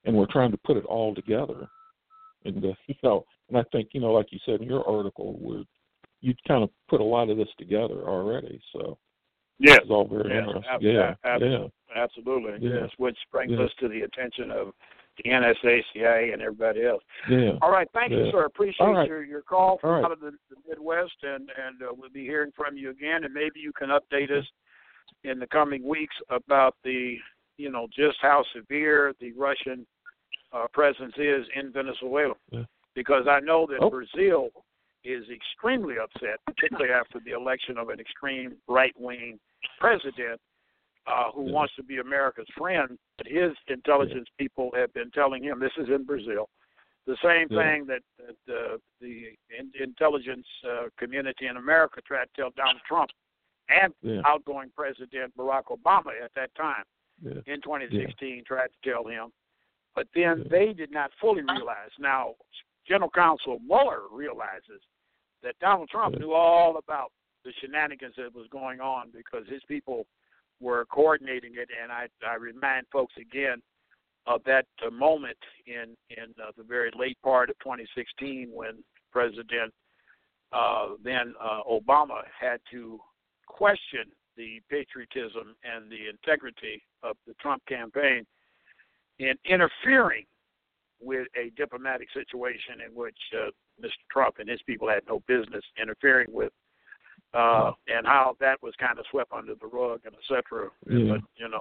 [SPEAKER 5] and we're trying to put it all together. And and I think like you said in your article, you kind of put a lot of this together already. So
[SPEAKER 3] yes,
[SPEAKER 5] it's all very interesting.
[SPEAKER 3] Absolutely.
[SPEAKER 5] Yeah.
[SPEAKER 3] Yes, which brings us to the attention of the NSACA and everybody else.
[SPEAKER 5] Yeah.
[SPEAKER 3] All right, thank you, sir. Appreciate your call from out of the Midwest, and we'll be hearing from you again, and maybe you can update us in the coming weeks about the, just how severe the Russian presence is in Venezuela, because I know that Brazil is extremely upset, particularly after the election of an extreme right-wing president who wants to be America's friend, but his intelligence people have been telling him, this is in Brazil, the same thing that the intelligence community in America tried to tell Donald Trump and outgoing President Barack Obama at that time in 2016 tried to tell him. But then they did not fully realize. Now, General Counsel Mueller realizes that Donald Trump knew all about the shenanigans that was going on because his people were coordinating it, and I remind folks again of that moment in the very late part of 2016 when President then Obama had to question the patriotism and the integrity of the Trump campaign in interfering with a diplomatic situation in which Mr. Trump and his people had no business interfering with. And how that was kind of swept under the rug and et cetera. But,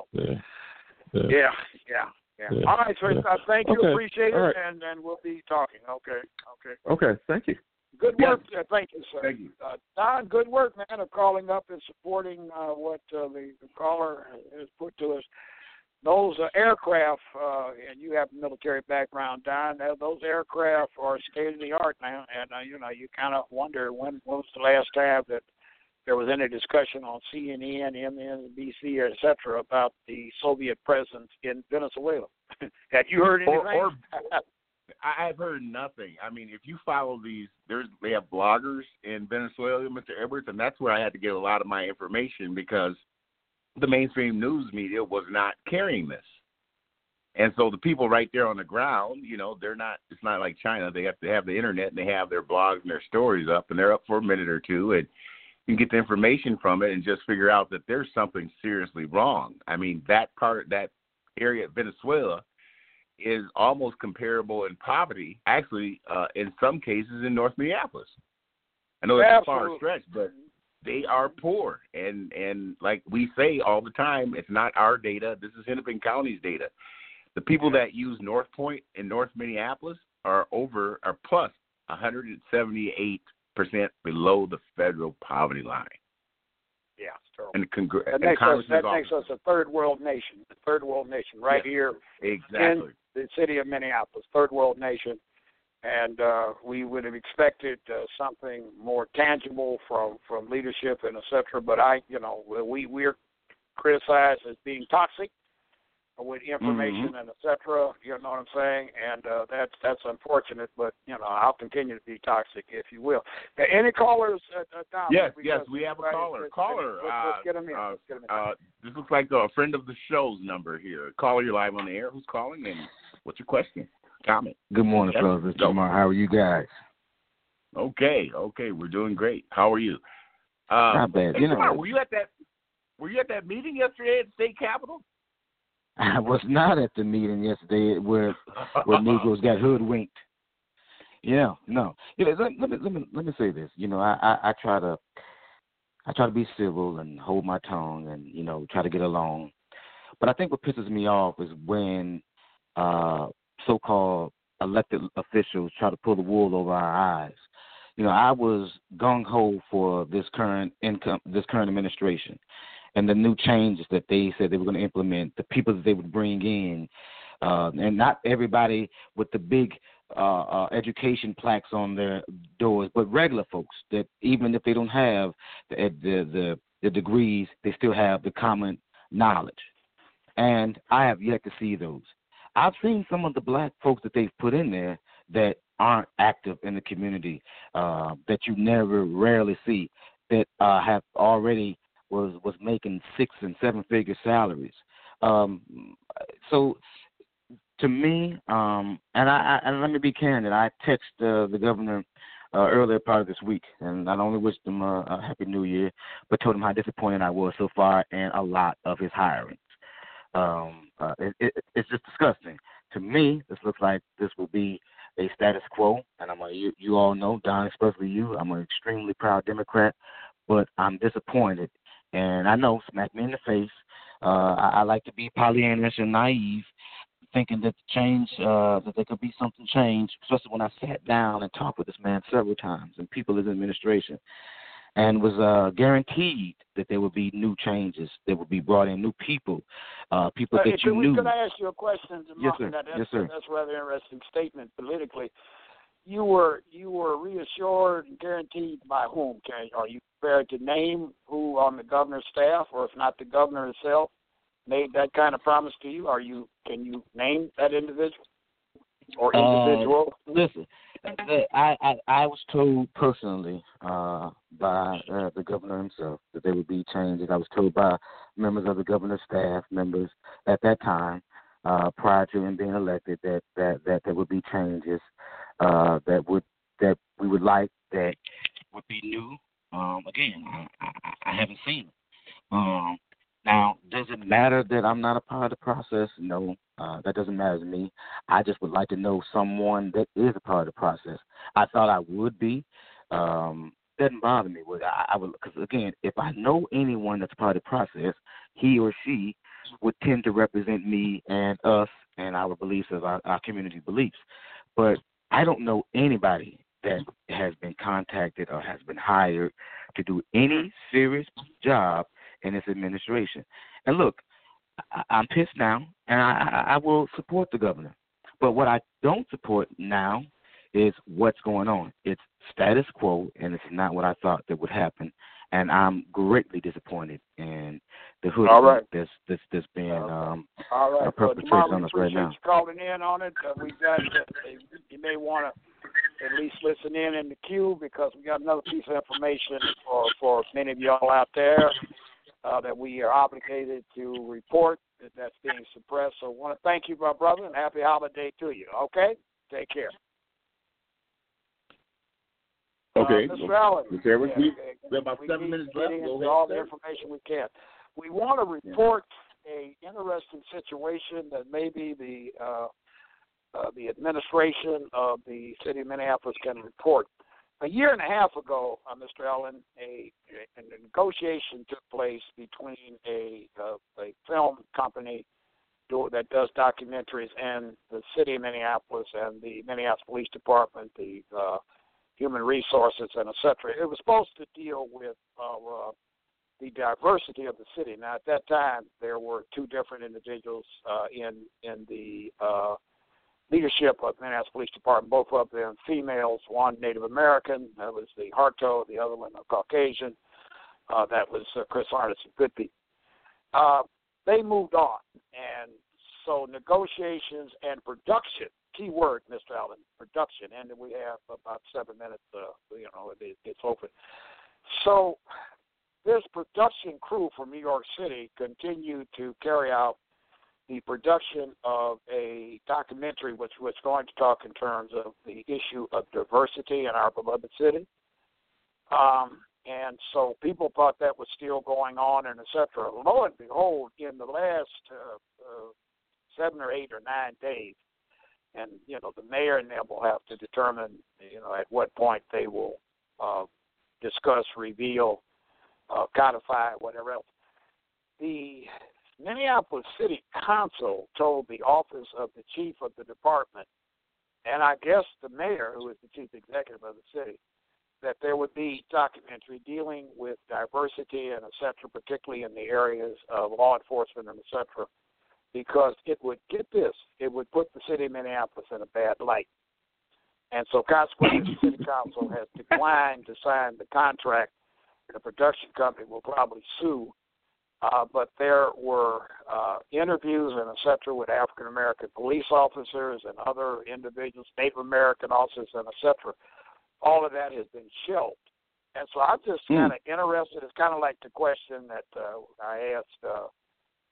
[SPEAKER 3] All right, so thank you. Appreciate it, and we'll be talking. Okay,
[SPEAKER 5] thank you.
[SPEAKER 3] Good work. Thank you, sir.
[SPEAKER 2] Thank you.
[SPEAKER 3] Don, good work, man, of calling up and supporting what the caller has put to us. Those aircraft, and you have a military background, Don, those aircraft are state-of-the-art now, and, you kind of wonder when was the last time that there was any discussion on CNN, MSNBC, et cetera, about the Soviet presence in Venezuela. Have you heard anything?
[SPEAKER 2] I've heard nothing. I mean, if you follow they have bloggers in Venezuela, Mr. Edwards, and that's where I had to get a lot of my information because the mainstream news media was not carrying this. And so the people right there on the ground, it's not like China. They have to have the internet and they have their blogs and their stories up, and they're up for a minute or two, and you can get the information from it and just figure out that there's something seriously wrong. I mean, that area of Venezuela is almost comparable in poverty, actually, in some cases in North Minneapolis. I know it's a far stretch, but they are poor. And like we say all the time, it's not our data. This is Hennepin County's data. The people that use North Point in North Minneapolis are plus 178% below the federal poverty line.
[SPEAKER 3] Yeah, it's terrible.
[SPEAKER 2] And
[SPEAKER 3] that makes us a third world nation. The third world nation here
[SPEAKER 2] exactly.
[SPEAKER 3] in the city of Minneapolis, third world nation. And we would have expected something more tangible from leadership and et cetera. But we're criticized as being toxic with information and et cetera, you know what I'm saying? And that's unfortunate, but, I'll continue to be toxic, if you will. Any callers, Tom?
[SPEAKER 2] Yes, we have a caller.
[SPEAKER 3] Let's get him in.
[SPEAKER 2] This looks like a friend of the show's number here. Caller, you're live on the air. Who's calling, and what's your question? Comment.
[SPEAKER 6] Good morning, fellas. It's Jamar. How are you guys?
[SPEAKER 2] Okay, we're doing great. How are you?
[SPEAKER 6] Not bad.
[SPEAKER 2] Jamar, were you at that meeting yesterday at the state capitol?
[SPEAKER 6] I was not at the meeting yesterday where Negroes got hoodwinked. No. Let me say this. I try to be civil and hold my tongue and try to get along. But I think what pisses me off is when so-called elected officials try to pull the wool over our eyes. I was gung ho for this current administration. And the new changes that they said they were going to implement, the people that they would bring in, and not everybody with the big education plaques on their doors, but regular folks that even if they don't have the degrees, they still have the common knowledge. And I have yet to see those. I've seen some of the black folks that they've put in there that aren't active in the community, that you rarely see, that have already was making 6- and 7-figure salaries. So to me, and let me be candid, I texted the governor earlier part of this week, and not only wished him a happy New Year, but told him how disappointed I was so far in a lot of his hirings. It's just disgusting. To me, this looks like this will be a status quo, and you all know, Don, especially you, I'm an extremely proud Democrat, but I'm disappointed. And I know, smack me in the face, I like to be Pollyannish and naive, thinking that that there could be something changed, especially when I sat down and talked with this man several times and people in the administration, and was guaranteed that there would be new changes, there would be brought in new people, people that you knew.
[SPEAKER 3] Could I ask you a question?
[SPEAKER 6] Yes, sir. Yes, sir.
[SPEAKER 3] That's a rather interesting statement politically. You were reassured and guaranteed by whom? Are you prepared to name who on the governor's staff, or if not the governor himself, made that kind of promise to you? Can you name that individual or individual?
[SPEAKER 6] Listen, I was told personally by the governor himself that there would be changes. I was told by members of the governor's staff, members at that time, prior to him being elected, that there would be changes that we would like, that would be new. Again, I haven't seen it. Now, does it matter that I'm not a part of the process? No, that doesn't matter to me. I just would like to know someone that is a part of the process. I thought I would be. Doesn't bother me. I would, because again, if I know anyone that's part of the process, he or she would tend to represent me and us and our beliefs of our community beliefs. But I don't know anybody that has been contacted or has been hired to do any serious job in this administration. And look, I'm pissed now, and I will support the governor. But what I don't support now is what's going on. It's status quo, and it's not what I thought that would happen. And I'm greatly disappointed in the hood that's being perpetrated on us right now.
[SPEAKER 3] You calling in on it. We've got. You may want to at least listen in the queue, because we got another piece of information for many of y'all out there that we are obligated to report that's being suppressed. So I want to thank you, my brother, and happy holiday to you. Okay? Take care.
[SPEAKER 2] Okay.
[SPEAKER 3] Mr. Allen,
[SPEAKER 2] we have about 7 minutes left.
[SPEAKER 3] Get into all the information we can. We want to report a interesting situation that maybe the administration of the city of Minneapolis can report. A year and a half ago, Mr. Allen, a negotiation took place between a film company that does documentaries and the city of Minneapolis and the Minneapolis Police Department, the Human Resources, and et cetera. It was supposed to deal with the diversity of the city. Now, at that time, there were two different individuals in the leadership of the Minneapolis Police Department, both of them females, one Native American, that was the Harto, the other one a Caucasian, that was Chris Arneson Goodby. They moved on, and so negotiations and production, key word, Mr. Allen, production, and we have about 7 minutes, it's open. So this production crew from New York City continued to carry out the production of a documentary which was going to talk in terms of the issue of diversity in our beloved city. And so people thought that was still going on, and et cetera. Lo and behold, in the last 7 or 8 or 9 days, and, the mayor and them will have to determine, at what point they will discuss, reveal, codify, whatever else. The Minneapolis City Council told the office of the chief of the department, and I guess the mayor, who is the chief executive of the city, that there would be documentary dealing with diversity and et cetera, particularly in the areas of law enforcement and et cetera, because it would, get this, it would put the city of Minneapolis in a bad light. And so consequently, the city council has declined to sign the contract. The production company will probably sue. But there were interviews and et cetera with African-American police officers and other individuals, Native American officers and et cetera. All of that has been shelved. And so I'm just kind of interested. It's kind of like the question that I asked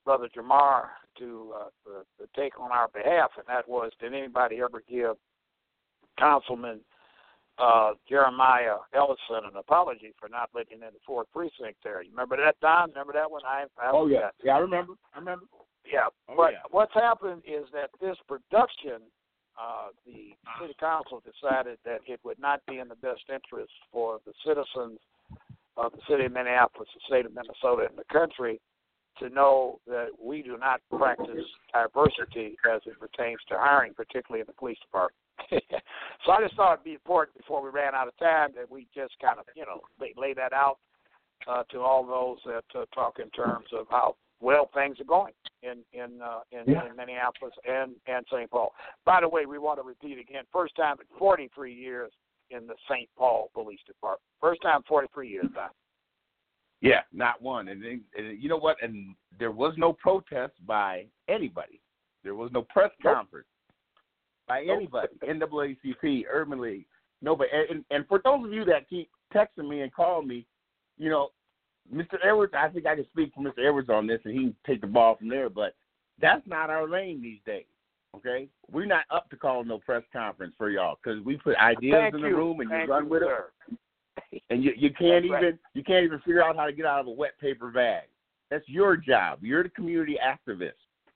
[SPEAKER 3] Brother Jamar to take on our behalf, and that was, did anybody ever give Councilman Jeremiah Ellison an apology for not letting in the 4th precinct there? You remember that, Don? Remember that one?
[SPEAKER 2] Oh, yeah. Yeah, I remember.
[SPEAKER 3] Yeah, but what's happened is that this production, the city council decided that it would not be in the best interest for the citizens of the city of Minneapolis, the state of Minnesota, and the country to know that we do not practice diversity as it pertains to hiring, particularly in the police department. So I just thought it'd be important before we ran out of time that we just kind of, lay that out to all those that talk in terms of how well things are going in Minneapolis and St. Paul. By the way, we want to repeat again, first time in 43 years in the St. Paul Police Department. First time in 43 years, Don.
[SPEAKER 2] Yeah, not one. And you know what? And there was no protest by anybody. There was no press conference by anybody. NAACP, Urban League, nobody. And for those of you that keep texting me and calling me, Mr. Edwards, I think I can speak for Mr. Edwards on this, and he can take the ball from there. But that's not our lane these days. Okay, we're not up to calling no press conference for y'all because we put ideas in the room and you run with it. And you can't even figure out how to get out of a wet paper bag. That's your job. You're the community activist.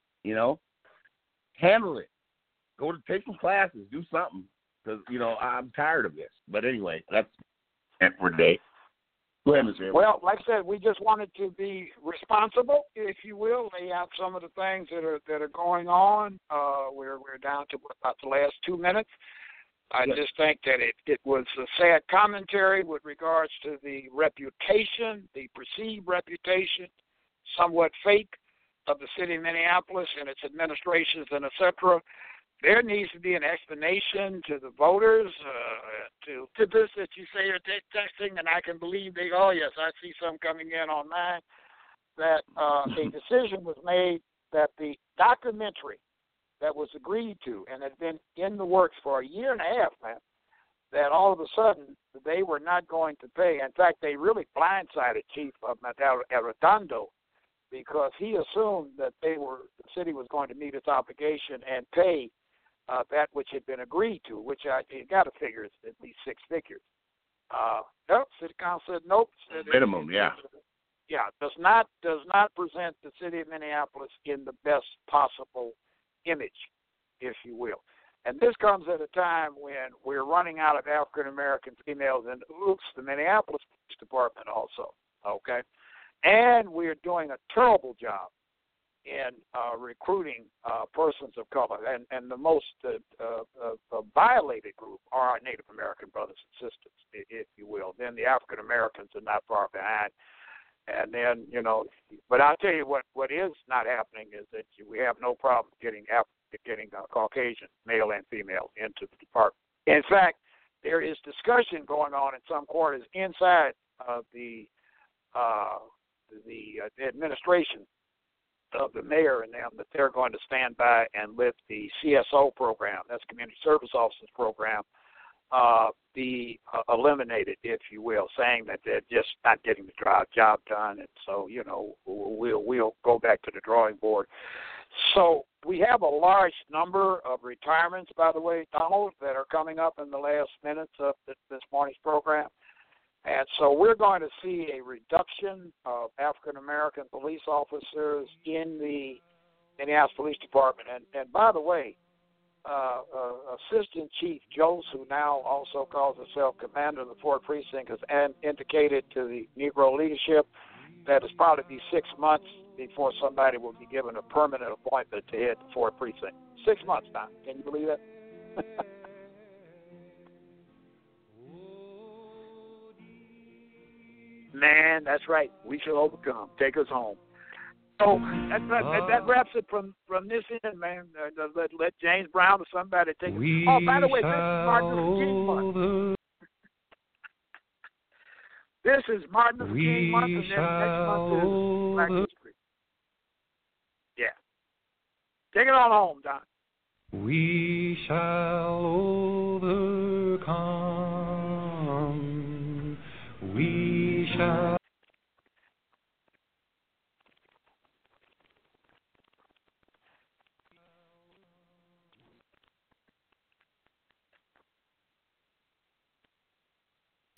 [SPEAKER 2] Handle it. Go to take some classes. Do something because I'm tired of this. But anyway, that's it for today. Go ahead, Mr. Edwards.
[SPEAKER 3] Well, like I said, we just wanted to be responsible, if you will, lay out some of the things that are going on. We're down to about the last 2 minutes. I just think that it was a sad commentary with regards to the reputation, the perceived reputation, somewhat fake, of the city of Minneapolis and its administrations and et cetera. There needs to be an explanation to the voters, to this that you say you're texting, and I can believe yes, I see some coming in on mine, that a decision was made that the documentary that was agreed to and had been in the works for a year and a half, man, that all of a sudden they were not going to pay. In fact, they really blindsided Chief Arredondo because he assumed that the city was going to meet its obligation and pay that which had been agreed to, which you got to figure is at least 6 figures. Nope, city council said nope.
[SPEAKER 2] Minimum, yeah.
[SPEAKER 3] Yeah, does not present the city of Minneapolis in the best possible image, if you will. And this comes at a time when we're running out of African American females, and the Minneapolis Police Department also, okay? And we're doing a terrible job in recruiting persons of color. And the most violated group are our Native American brothers and sisters, if you will. Then the African Americans are not far behind. And then, but I'll tell you what is not happening is that we have no problem getting Caucasian, male and female, into the department. In fact, there is discussion going on in some quarters inside of the administration of the mayor and them that they're going to stand by and let the CSO program, that's Community Service Officers program, be eliminated, if you will, saying that they're just not getting the job done, and so we'll go back to the drawing board. So we have a large number of retirements, by the way, Donald, that are coming up in the last minutes of this morning's program. And so we're going to see a reduction of African-American police officers in the Minneapolis Police Department. And by the way, Assistant Chief Jose, who now also calls himself Commander of the 4th Precinct, has indicated to the Negro leadership that it's probably be 6 months before somebody will be given a permanent appointment to head the 4th Precinct. 6 months now. Can you believe that? Man, that's right. We shall overcome. Take us home. So that wraps it from this end, man. Let James Brown or somebody take it. Oh, by the way, this is Martin Luther King month. This is Martin Luther King month, and then next month is Black History. Yeah. Take it on home, Don.
[SPEAKER 7] We shall overcome. We shall.